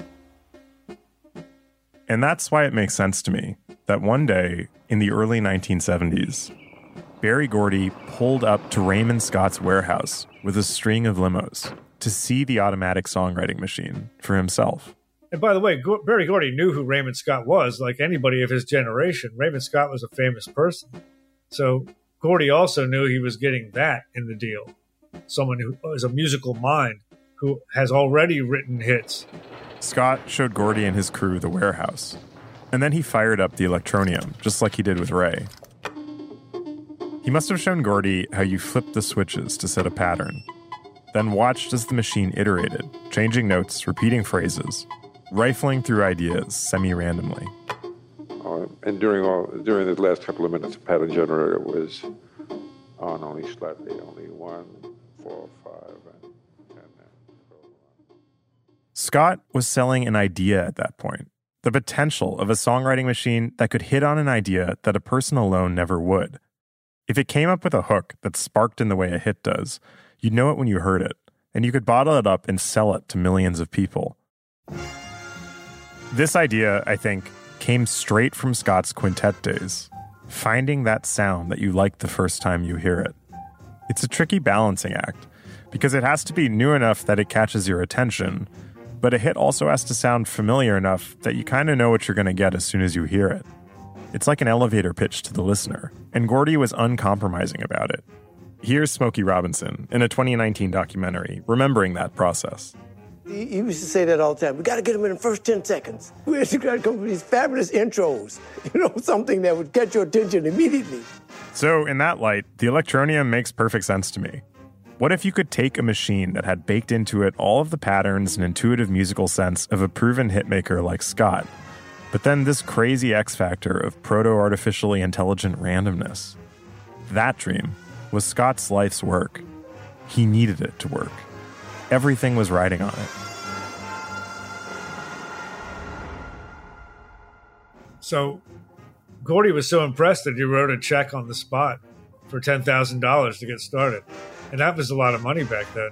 And that's why it makes sense to me that one day in the early 1970s, Berry Gordy pulled up to Raymond Scott's warehouse with a string of limos to see the automatic songwriting machine for himself. And by the way, Berry Gordy knew who Raymond Scott was, like anybody of his generation. Raymond Scott was a famous person. So Gordy also knew he was getting that in the deal. Someone who is a musical mind, who has already written hits. Scott showed Gordy and his crew the warehouse, and then he fired up the Electronium, just like he did with Ray. He must have shown Gordy how you flipped the switches to set a pattern, then watched as the machine iterated, changing notes, repeating phrases, rifling through ideas semi-randomly. And during the last couple of minutes, the pattern generator was on only slightly, only 1, 4, 5, and 10. Scott was selling an idea at that point, the potential of a songwriting machine that could hit on an idea that a person alone never would. If it came up with a hook that sparked in the way a hit does, you'd know it when you heard it, and you could bottle it up and sell it to millions of people. This idea, I think, came straight from Scott's quintet days, finding that sound that you like the first time you hear it. It's a tricky balancing act, because it has to be new enough that it catches your attention, but a hit also has to sound familiar enough that you kind of know what you're going to get as soon as you hear it. It's like an elevator pitch to the listener, and Gordy was uncompromising about it. Here's Smokey Robinson in a 2019 documentary, remembering that process. He used to say that all the time. We got to get them in the first 10 seconds. We had to come up with these fabulous intros, something that would catch your attention immediately. So in that light, the Electronium makes perfect sense to me. What if you could take a machine that had baked into it all of the patterns and intuitive musical sense of a proven hitmaker like Scott, but then this crazy X factor of proto-artificially intelligent randomness? That dream was Scott's life's work. He needed it to work. Everything was riding on it. So Gordy was so impressed that he wrote a check on the spot for $10,000 to get started. And that was a lot of money back then.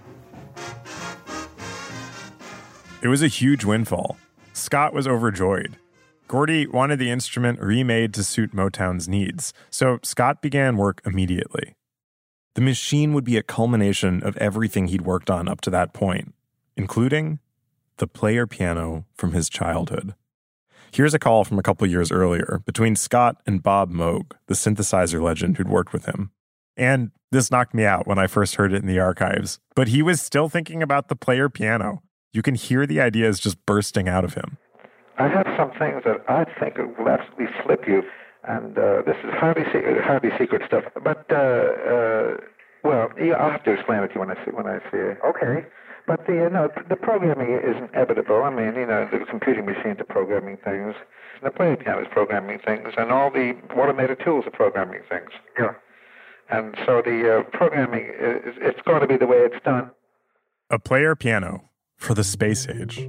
It was a huge windfall. Scott was overjoyed. Gordy wanted the instrument remade to suit Motown's needs, so Scott began work immediately. The machine would be a culmination of everything he'd worked on up to that point, including the player piano from his childhood. Here's a call from a couple years earlier between Scott and Bob Moog, the synthesizer legend who'd worked with him. And this knocked me out when I first heard it in the archives, but he was still thinking about the player piano. You can hear the ideas just bursting out of him. I have some things that I think will absolutely flip you, and this is hardly secret stuff. But well, I'll have to explain it to you when I see it. Okay. But the programming is inevitable. I mean, the computing machines are programming things, the player piano is programming things, and all the automated tools are programming things. Yeah. And so the programming it's going to be the way it's done. A player piano for the space age.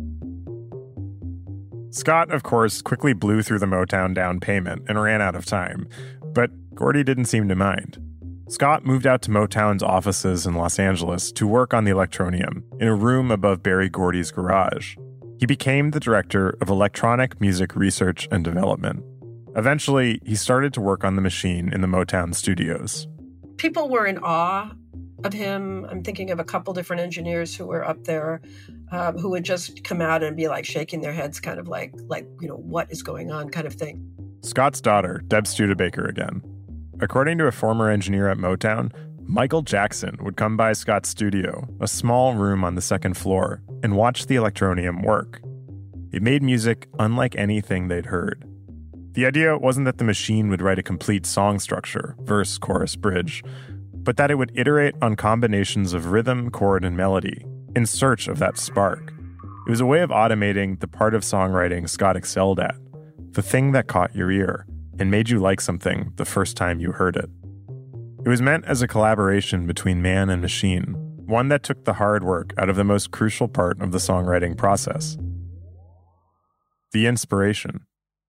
Scott, of course, quickly blew through the Motown down payment and ran out of time, but Gordy didn't seem to mind. Scott moved out to Motown's offices in Los Angeles to work on the Electronium in a room above Berry Gordy's garage. He became the director of electronic music research and development. Eventually, he started to work on the machine in the Motown studios. People were in awe of him. I'm thinking of a couple different engineers who were up there who would just come out and be like shaking their heads, kind of like what is going on kind of thing. Scott's daughter, Deb Studebaker again. According to a former engineer at Motown, Michael Jackson would come by Scott's studio, a small room on the second floor, and watch the Electronium work. It made music unlike anything they'd heard. The idea wasn't that the machine would write a complete song structure, verse, chorus, bridge, but that it would iterate on combinations of rhythm, chord, and melody in search of that spark. It was a way of automating the part of songwriting Scott excelled at, the thing that caught your ear and made you like something the first time you heard it. It was meant as a collaboration between man and machine, one that took the hard work out of the most crucial part of the songwriting process: the inspiration.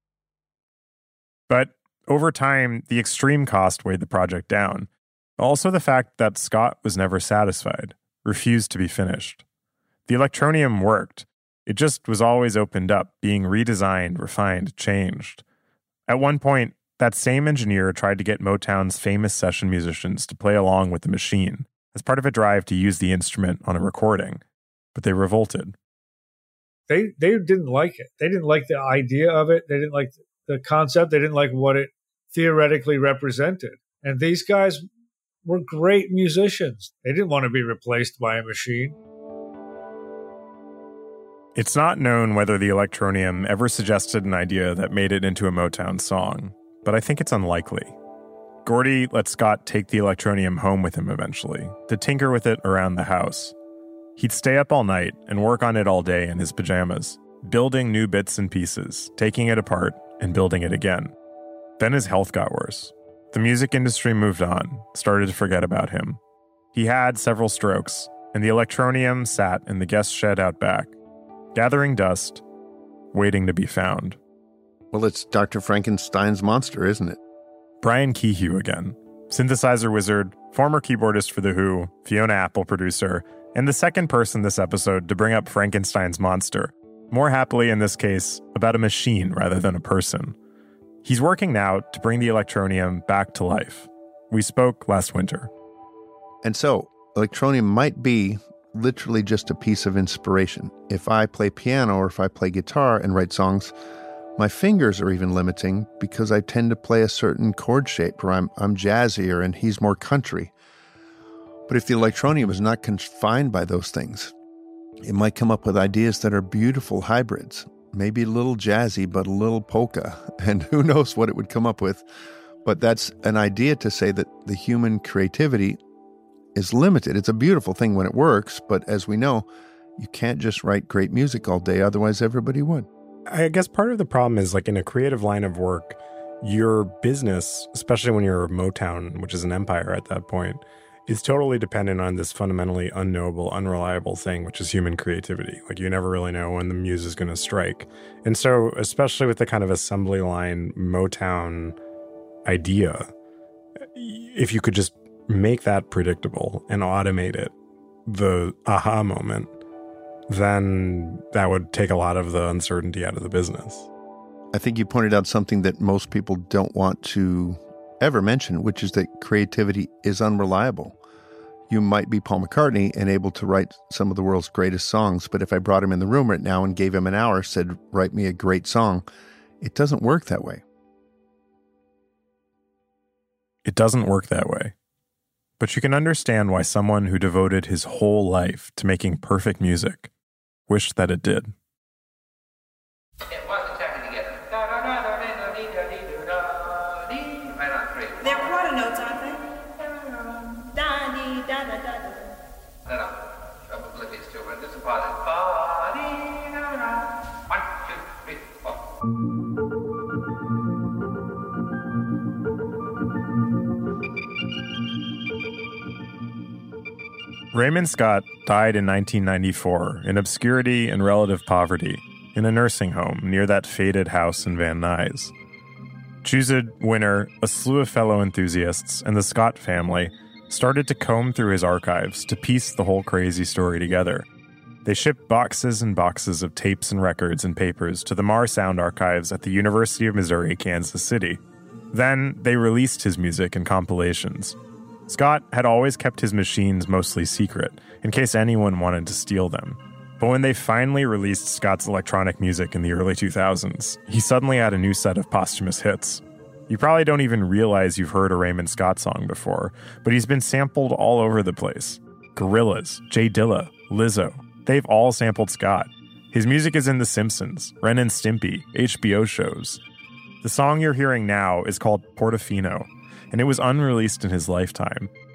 But over time, the extreme cost weighed the project down. Also the fact that Scott was never satisfied, refused to be finished. The Electronium worked. It just was always opened up, being redesigned, refined, changed. At one point, that same engineer tried to get Motown's famous session musicians to play along with the machine as part of a drive to use the instrument on a recording, but they revolted. They didn't like it. They didn't like the idea of it. They didn't like the concept. They didn't like what it theoretically represented. And these guys were great musicians. They didn't want to be replaced by a machine. It's not known whether the Electronium ever suggested an idea that made it into a Motown song, but I think it's unlikely. Gordy let Scott take the Electronium home with him eventually, to tinker with it around the house. He'd stay up all night and work on it all day in his pajamas, building new bits and pieces, taking it apart, and building it again. Then his health got worse. The music industry moved on, started to forget about him. He had several strokes, and the Electronium sat in the guest shed out back, gathering dust, waiting to be found. Well, it's Dr. Frankenstein's monster, isn't it? Brian Kehew again, synthesizer wizard, former keyboardist for The Who, Fiona Apple producer, and the second person this episode to bring up Frankenstein's monster, more happily in this case, about a machine rather than a person. He's working now to bring the Electronium back to life. We spoke last winter. And so, Electronium might be literally just a piece of inspiration. If I play piano or if I play guitar and write songs, my fingers are even limiting because I tend to play a certain chord shape, or I'm jazzier and he's more country. But if the Electronium is not confined by those things, it might come up with ideas that are beautiful hybrids, maybe a little jazzy, but a little polka, and who knows what it would come up with. But that's an idea to say that the human creativity is limited. It's a beautiful thing when it works, but as we know, you can't just write great music all day, otherwise everybody would. I guess part of the problem is, like, in a creative line of work, your business, especially when you're Motown, which is an empire at that point, is totally dependent on this fundamentally unknowable, unreliable thing, which is human creativity. Like, you never really know when the muse is going to strike. And so, especially with the kind of assembly line Motown idea, if you could just make that predictable and automate it, the aha moment, then that would take a lot of the uncertainty out of the business. I think you pointed out something that most people don't want to ever mention, which is that creativity is unreliable. You might be Paul McCartney and able to write some of the world's greatest songs, but if I brought him in the room right now and gave him an hour, said, write me a great song, it doesn't work that way. It doesn't work that way. But you can understand why someone who devoted his whole life to making perfect music wished that it did. It was exactly together. They're quarter notes, aren't they? No. I'm oblivious to it. This is part of it. 1, 2, 3, 4. Raymond Scott died in 1994 in obscurity and relative poverty in a nursing home near that faded house in Van Nuys. Chuzid, Winner, a slew of fellow enthusiasts, and the Scott family started to comb through his archives to piece the whole crazy story together. They shipped boxes and boxes of tapes and records and papers to the Marr Sound Archives at the University of Missouri, Kansas City. Then they released his music in compilations. Scott had always kept his machines mostly secret, in case anyone wanted to steal them. But when they finally released Scott's electronic music in the early 2000s, he suddenly had a new set of posthumous hits. You probably don't even realize you've heard a Raymond Scott song before, but he's been sampled all over the place. Gorillaz, Jay Dilla, Lizzo, they've all sampled Scott. His music is in The Simpsons, Ren and Stimpy, HBO shows. The song you're hearing now is called Portofino, and it was unreleased in his lifetime.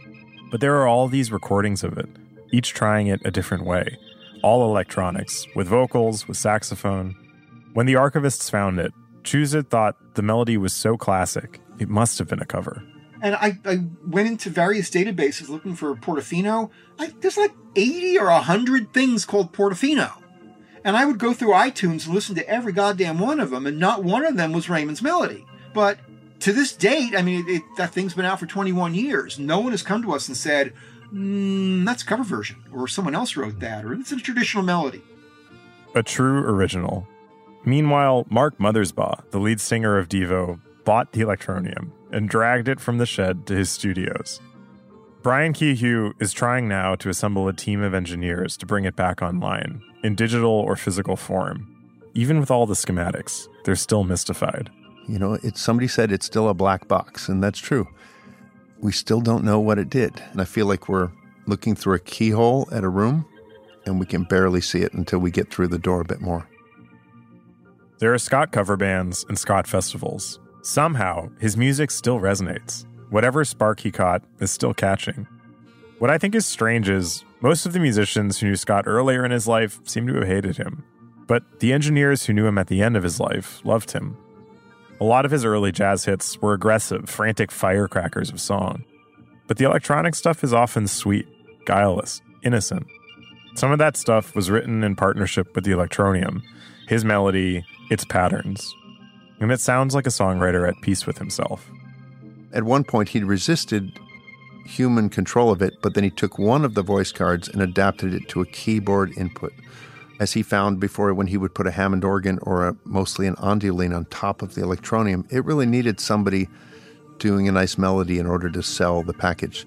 But there are all these recordings of it, each trying it a different way, all electronics, with vocals, with saxophone. When the archivists found it, Chuzet thought the melody was so classic, it must have been a cover. And I went into various databases looking for Portofino. There's like 80 or 100 things called Portofino. And I would go through iTunes and listen to every goddamn one of them, and not one of them was Raymond's melody. But to this date, I mean, that thing's been out for 21 years. No one has come to us and said, that's a cover version, or someone else wrote that, or it's a traditional melody. A true original. Meanwhile, Mark Mothersbaugh, the lead singer of Devo, bought the Electronium and dragged it from the shed to his studios. Brian Kehew is trying now to assemble a team of engineers to bring it back online, in digital or physical form. Even with all the schematics, they're still mystified. You know, somebody said it's still a black box, and that's true. We still don't know what it did. And I feel like we're looking through a keyhole at a room, and we can barely see it until we get through the door a bit more. There are Scott cover bands and Scott festivals. Somehow, his music still resonates. Whatever spark he caught is still catching. What I think is strange is most of the musicians who knew Scott earlier in his life seem to have hated him. But the engineers who knew him at the end of his life loved him. A lot of his early jazz hits were aggressive, frantic firecrackers of song. But the electronic stuff is often sweet, guileless, innocent. Some of that stuff was written in partnership with the Electronium, his melody, its patterns. And it sounds like a songwriter at peace with himself. At one point, he'd resisted human control of it, but then he took one of the voice cards and adapted it to a keyboard input. As he found before, when he would put a Hammond organ or mostly an Onduline on top of the Electronium, it really needed somebody doing a nice melody in order to sell the package.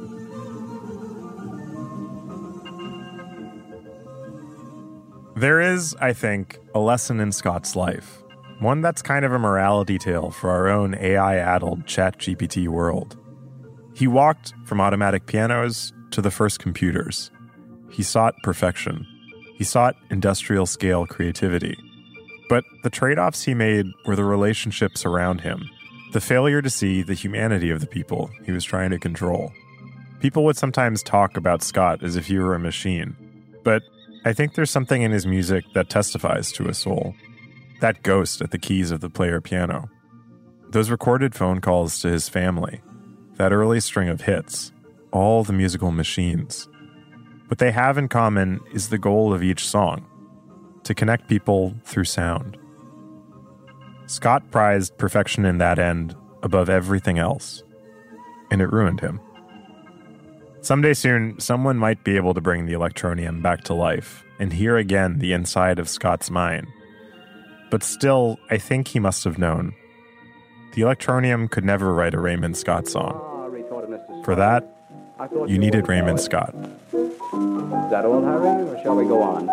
There is, I think, a lesson in Scott's life. One that's kind of a morality tale for our own AI-addled ChatGPT world. He walked from automatic pianos to the first computers. He sought perfection. He sought industrial-scale creativity. But the trade-offs he made were the relationships around him, the failure to see the humanity of the people he was trying to control. People would sometimes talk about Scott as if he were a machine, but I think there's something in his music that testifies to a soul. That ghost at the keys of the player piano. Those recorded phone calls to his family. That early string of hits. All the musical machines. What they have in common is the goal of each song. To connect people through sound. Scott prized perfection in that end above everything else. And it ruined him. Someday soon, someone might be able to bring the Electronium back to life and hear again the inside of Scott's mind. But still, I think he must have known. The Electronium could never write a Raymond Scott song. For that, you needed Raymond Scott. Is that all, Harry, or shall we go on?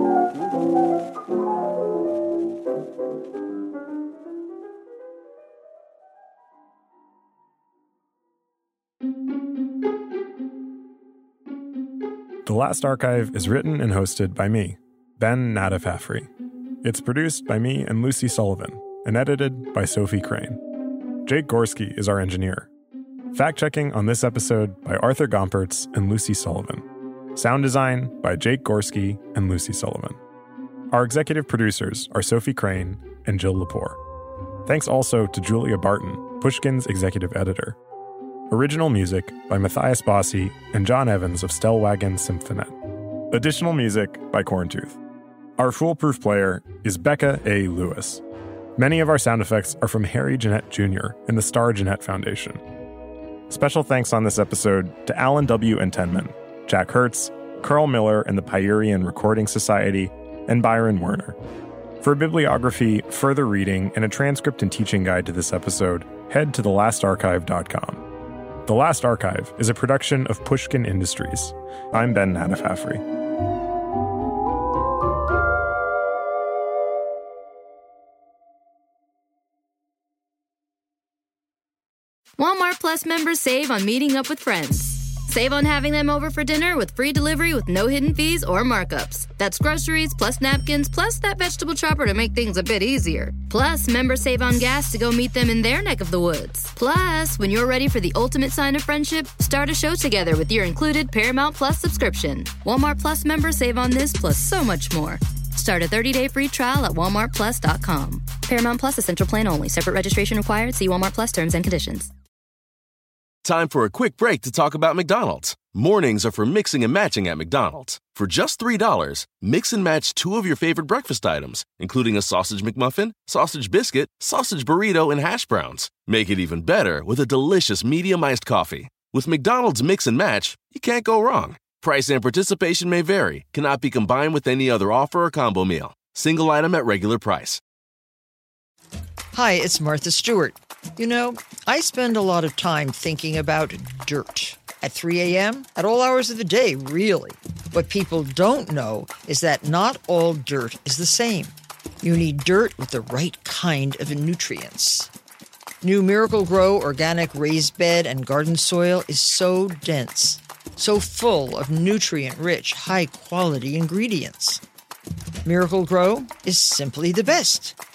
The Last Archive is written and hosted by me, Ben Nadafafri. It's produced by me and Lucy Sullivan, and edited by Sophie Crane. Jake Gorski is our engineer. Fact-checking on this episode by Arthur Gompertz and Lucy Sullivan. Sound design by Jake Gorski and Lucy Sullivan. Our executive producers are Sophie Crane and Jill Lepore. Thanks also to Julia Barton, Pushkin's executive editor. Original music by Matthias Bossi and John Evans of Stellwagen Symphonet. Additional music by Corntooth. Our foolproof player is Becca A. Lewis. Many of our sound effects are from Harry Jeanette Jr. and the Star Jeanette Foundation. Special thanks on this episode to Alan W. Entenman, Jack Hertz, Carl Miller and the Pyurian Recording Society, and Byron Werner. For a bibliography, further reading, and a transcript and teaching guide to this episode, head to thelastarchive.com. The Last Archive is a production of Pushkin Industries. I'm Ben Nadafafri. Walmart Plus members save on meeting up with friends. Save on having them over for dinner with free delivery with no hidden fees or markups. That's groceries, plus napkins, plus that vegetable chopper to make things a bit easier. Plus, members save on gas to go meet them in their neck of the woods. Plus, when you're ready for the ultimate sign of friendship, start a show together with your included Paramount Plus subscription. Walmart Plus members save on this plus so much more. Start a 30-day free trial at walmartplus.com. Paramount Plus Essential Plan only. Separate registration required. See Walmart Plus terms and conditions. Time for a quick break to talk about McDonald's. Mornings are for mixing and matching at McDonald's. For just $3, mix and match 2 of your favorite breakfast items, including a sausage McMuffin, sausage biscuit, sausage burrito, and hash browns. Make it even better with a delicious medium iced coffee. With McDonald's Mix and Match, you can't go wrong. Price and participation may vary. Cannot be combined with any other offer or combo meal. Single item at regular price. Hi, it's Martha Stewart. You know, I spend a lot of time thinking about dirt. At 3 a.m., at all hours of the day, really. What people don't know is that not all dirt is the same. You need dirt with the right kind of nutrients. New Miracle-Gro organic raised bed and garden soil is so dense, so full of nutrient-rich, high-quality ingredients. Miracle-Gro is simply the best.